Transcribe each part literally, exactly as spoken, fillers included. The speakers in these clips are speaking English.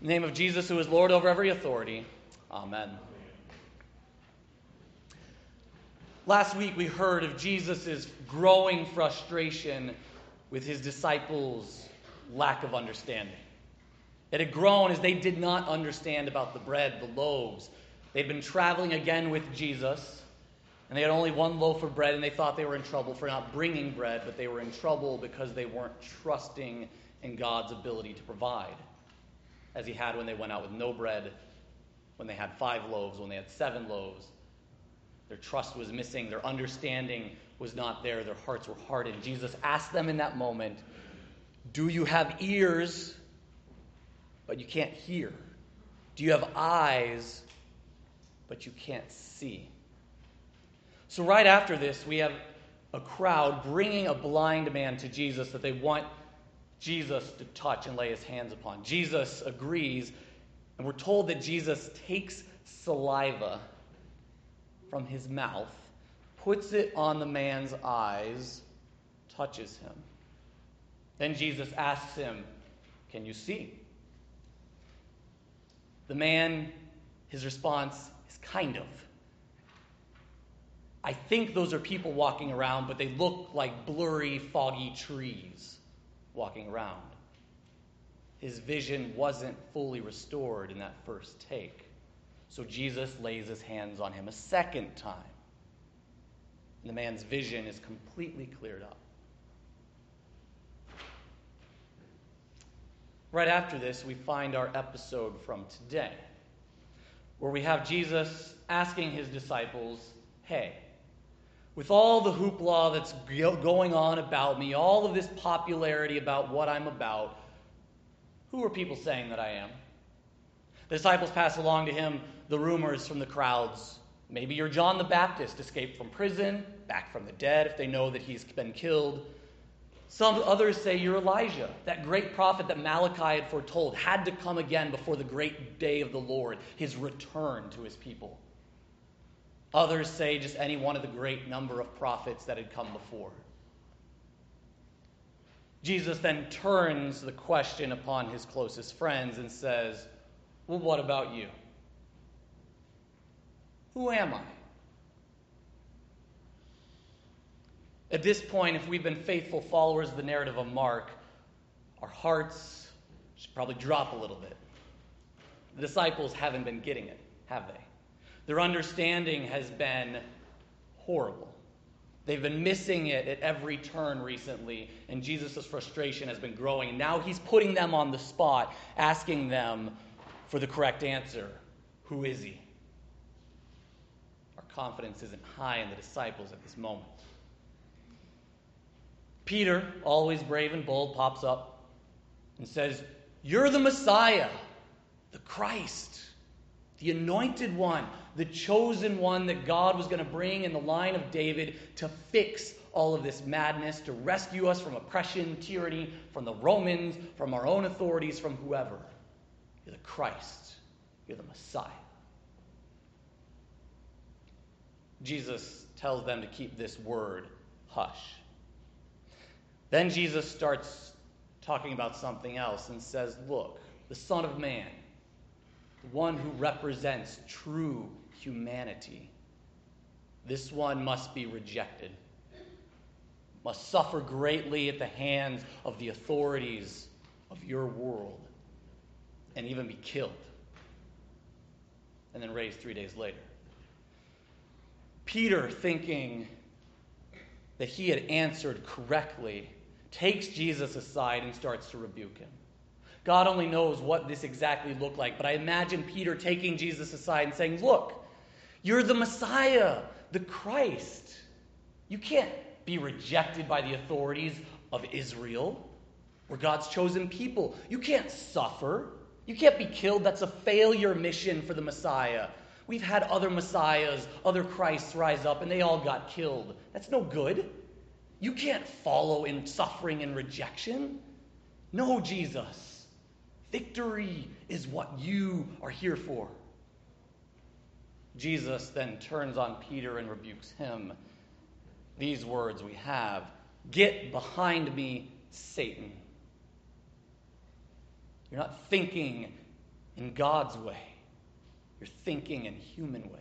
In the name of Jesus, who is Lord over every authority. Amen. Last week we heard of Jesus' growing frustration with his disciples' lack of understanding. It had grown as they did not understand about the bread, the loaves. They'd been traveling again with Jesus, and they had only one loaf of bread, and they thought they were in trouble for not bringing bread, but they were in trouble because they weren't trusting in God's ability to provide, as he had when they went out with no bread, when they had five loaves, when they had seven loaves. Their trust was missing. Their understanding was not there. Their hearts were hardened. Jesus asked them in that moment, do you have ears, but you can't hear? Do you have eyes, but you can't see? So right after this, we have a crowd bringing a blind man to Jesus that they want Jesus to touch and lay his hands upon. Jesus agrees, and we're told that Jesus takes saliva from his mouth, puts it on the man's eyes, touches him. Then Jesus asks him, can you see? The man, his response is kind of. I think those are people walking around, but they look like blurry, foggy trees walking around. His vision wasn't fully restored in that first take. So Jesus lays his hands on him a second time. And the man's vision is completely cleared up. Right after this, we find our episode from today, where we have Jesus asking his disciples, hey, with all the hoopla that's going on about me, all of this popularity about what I'm about, who are people saying that I am? The disciples pass along to him the rumors from the crowds. Maybe you're John the Baptist, escaped from prison, back from the dead, if they know that he's been killed. Some others say you're Elijah, that great prophet that Malachi had foretold had to come again before the great day of the Lord, his return to his people. Others say just any one of the great number of prophets that had come before. Jesus then turns the question upon his closest friends and says, well, what about you? Who am I? At this point, if we've been faithful followers of the narrative of Mark, our hearts should probably drop a little bit. The disciples haven't been getting it, have they? Their understanding has been horrible. They've been missing it at every turn recently, and Jesus' frustration has been growing. And now he's putting them on the spot, asking them for the correct answer. Who is he? Our confidence isn't high in the disciples at this moment. Peter, always brave and bold, pops up and says, you're the Messiah, the Christ, the anointed one, the chosen one that God was going to bring in the line of David to fix all of this madness, to rescue us from oppression, tyranny, from the Romans, from our own authorities, from whoever. You're the Christ. You're the Messiah. Jesus tells them to keep this word hush. Then Jesus starts talking about something else and says, look, the Son of Man, the one who represents true humanity, this one must be rejected, must suffer greatly at the hands of the authorities of your world, and even be killed, and then raised three days later. Peter, thinking that he had answered correctly, takes Jesus aside and starts to rebuke him. God only knows what this exactly looked like, but I imagine Peter taking Jesus aside and saying, look, you're the Messiah, the Christ. You can't be rejected by the authorities of Israel. We're God's chosen people. You can't suffer. You can't be killed. That's a failure mission for the Messiah. We've had other Messiahs, other Christs rise up, and they all got killed. That's no good. You can't follow in suffering and rejection. No, Jesus. Victory is what you are here for. Jesus then turns on Peter and rebukes him. These words we have, get behind me, Satan. You're not thinking in God's way. You're thinking in human ways.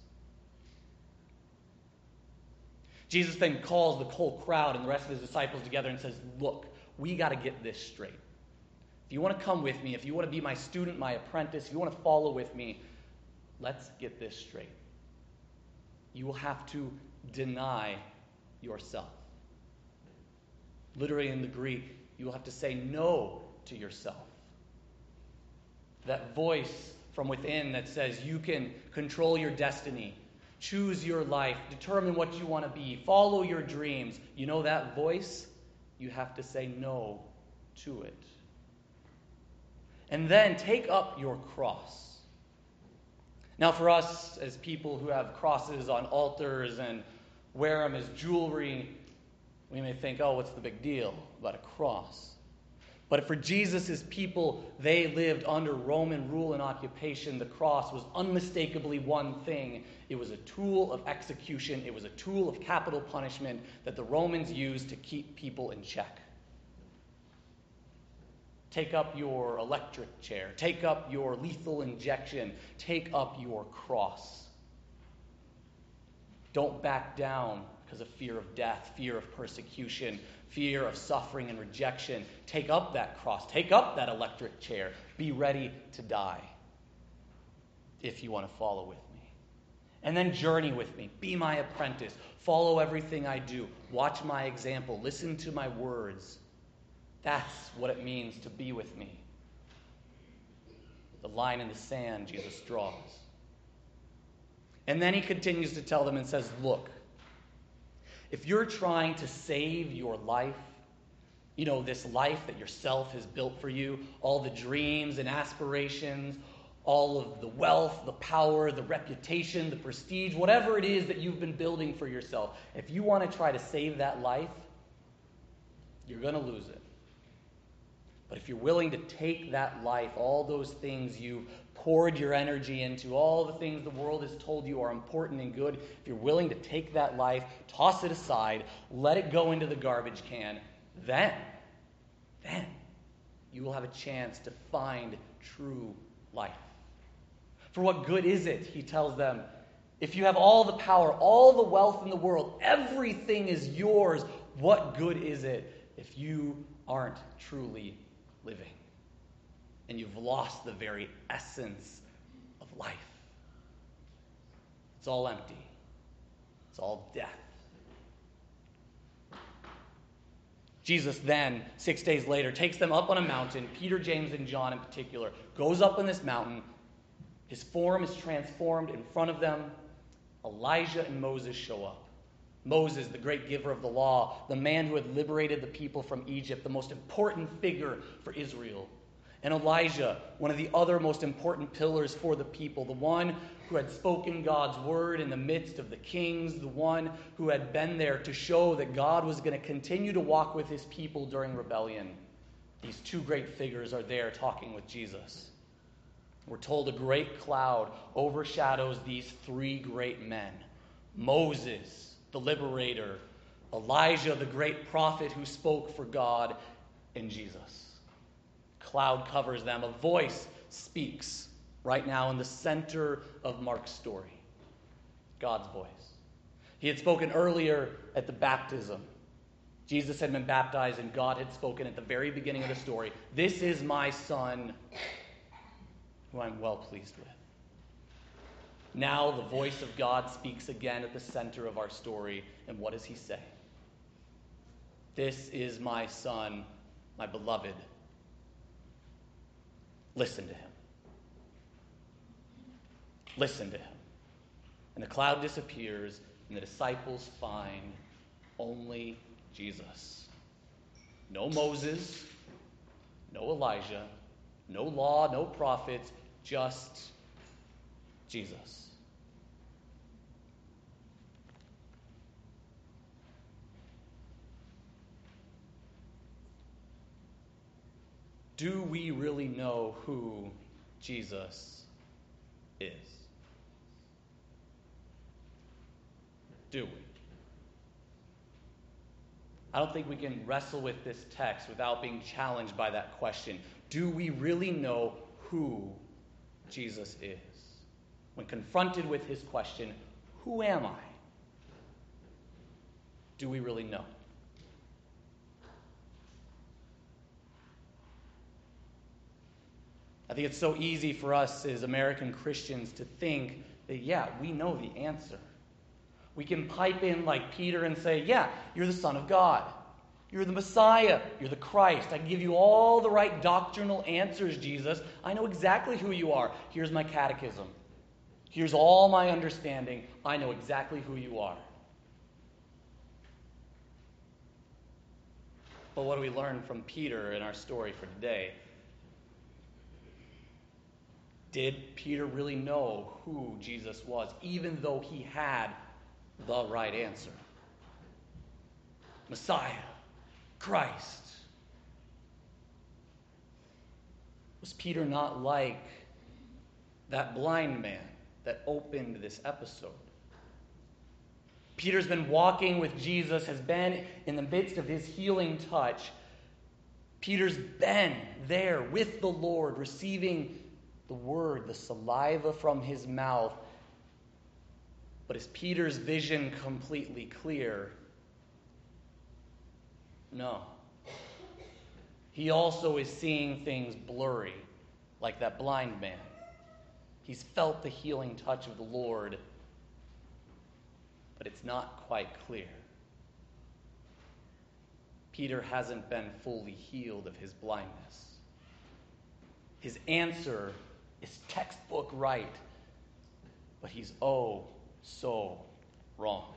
Jesus then calls the whole crowd and the rest of his disciples together and says, look, we got to get this straight. If you want to come with me, if you want to be my student, my apprentice, if you want to follow with me, let's get this straight. You will have to deny yourself. Literally in the Greek, you will have to say no to yourself. That voice from within that says you can control your destiny, choose your life, determine what you want to be, follow your dreams. You know that voice? You have to say no to it. And then take up your cross. Now for us as people who have crosses on altars and wear them as jewelry, we may think, oh, what's the big deal about a cross? But for Jesus' people, they lived under Roman rule and occupation. The cross was unmistakably one thing. It was a tool of execution. It was a tool of capital punishment that the Romans used to keep people in check. Take up your electric chair. Take up your lethal injection. Take up your cross. Don't back down because of fear of death, fear of persecution, fear of suffering and rejection. Take up that cross. Take up that electric chair. Be ready to die if you want to follow with me. And then journey with me. Be my apprentice. Follow everything I do. Watch my example. Listen to my words. That's what it means to be with me. The line in the sand Jesus draws. And then he continues to tell them and says, look, if you're trying to save your life, you know, this life that yourself has built for you, all the dreams and aspirations, all of the wealth, the power, the reputation, the prestige, whatever it is that you've been building for yourself, if you want to try to save that life, you're going to lose it. But if you're willing to take that life, all those things you poured your energy into, all the things the world has told you are important and good, if you're willing to take that life, toss it aside, let it go into the garbage can, then, then you will have a chance to find true life. For what good is it, he tells them, if you have all the power, all the wealth in the world, everything is yours, what good is it if you aren't truly living? And you've lost the very essence of life. It's all empty. It's all death. Jesus then, six days later, takes them up on a mountain, Peter, James, and John in particular, goes up on this mountain. His form is transformed in front of them. Elijah and Moses show up. Moses, the great giver of the law, the man who had liberated the people from Egypt, the most important figure for Israel. And Elijah, one of the other most important pillars for the people, the one who had spoken God's word in the midst of the kings, the one who had been there to show that God was going to continue to walk with his people during rebellion. These two great figures are there talking with Jesus. We're told a great cloud overshadows these three great men. Moses, the liberator, Elijah, the great prophet who spoke for God, and Jesus. Cloud covers them. A voice speaks right now in the center of Mark's story. God's voice. He had spoken earlier at the baptism. Jesus had been baptized and God had spoken at the very beginning of the story. This is my son who I'm well pleased with. Now the voice of God speaks again at the center of our story. And what does he say? This is my son, my beloved. Listen to him. Listen to him. And the cloud disappears, and the disciples find only Jesus. No Moses, no Elijah, no law, no prophets, just Jesus. Do we really know who Jesus is? Do we? I don't think we can wrestle with this text without being challenged by that question. Do we really know who Jesus is. When confronted with his question, who am I? Do we really know? I think it's so easy for us as American Christians to think that, yeah, we know the answer. We can pipe in like Peter and say, yeah, you're the Son of God. You're the Messiah. You're the Christ. I can give you all the right doctrinal answers, Jesus. I know exactly who you are. Here's my catechism. Here's all my understanding. I know exactly who you are. But what do we learn from Peter in our story for today? Did Peter really know who Jesus was, even though he had the right answer? Messiah, Christ. Was Peter not like that blind man that opened this episode? Peter's been walking with Jesus, has been in the midst of his healing touch. Peter's been there with the Lord, receiving the word, the saliva from his mouth. But is Peter's vision completely clear? No. He also is seeing things blurry, like that blind man. He's felt the healing touch of the Lord, but it's not quite clear. Peter hasn't been fully healed of his blindness. His answer is textbook right, but he's oh so wrong.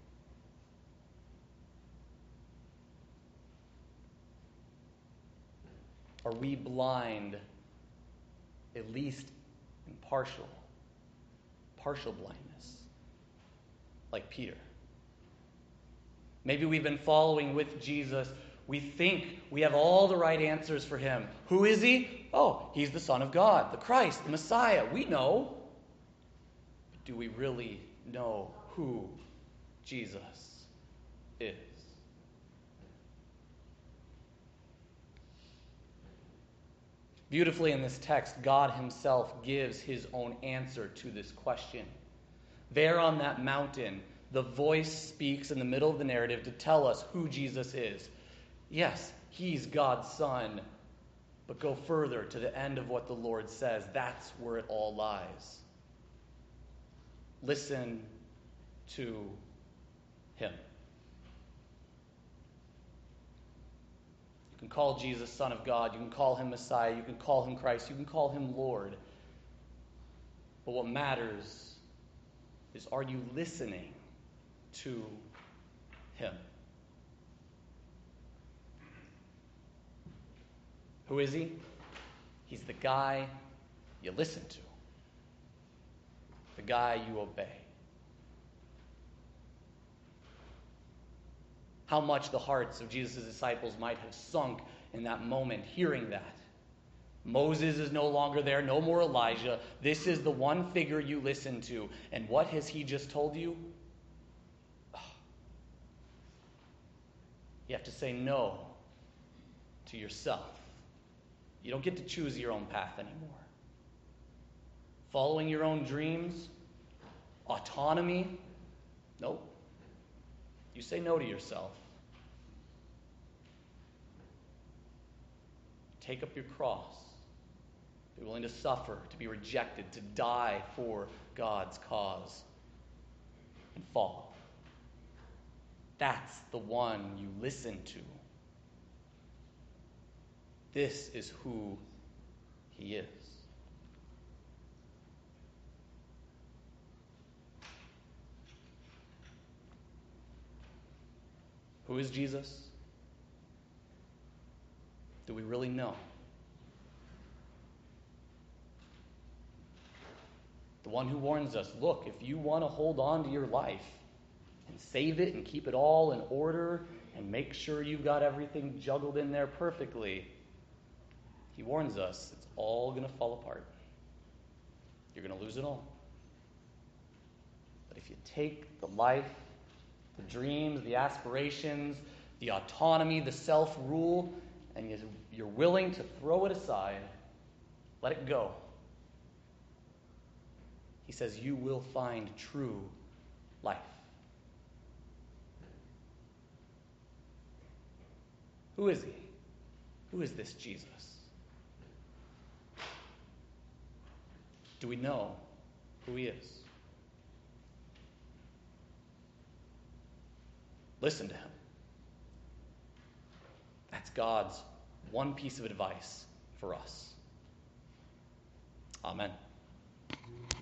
Are we blind, at least in partial, partial blindness, like Peter? Maybe we've been following with Jesus. We think we have all the right answers for him. Who is he? Oh, he's the Son of God, the Christ, the Messiah. We know. But do we really know who Jesus is? Beautifully in this text, God himself gives his own answer to this question. There on that mountain, the voice speaks in the middle of the narrative to tell us who Jesus is. Yes, he's God's Son, but go further to the end of what the Lord says. That's where it all lies. Listen to him. You can call Jesus Son of God. You can call him Messiah. You can call him Christ. You can call him Lord. But what matters is, are you listening to him? Who is he? He's the guy you listen to, the guy you obey. How much the hearts of Jesus' disciples might have sunk in that moment hearing that. Moses is no longer there, no more Elijah. This is the one figure you listen to. And what has he just told you? You have to say no to yourself. You don't get to choose your own path anymore. Following your own dreams, autonomy, nope. You say no to yourself. Take up your cross. Be willing to suffer, to be rejected, to die for God's cause, and follow. That's the one you listen to. This is who he is. Who is Jesus? Do we really know? The one who warns us, look, if you want to hold on to your life and save it and keep it all in order and make sure you've got everything juggled in there perfectly, he warns us it's all going to fall apart. You're going to lose it all. But if you take the life, the dreams, the aspirations, the autonomy, the self-rule, and you're willing to throw it aside, let it go, He says, you will find true life. Who is he? Who is this Jesus? Do we know who he is? Listen to him. That's God's one piece of advice for us. Amen.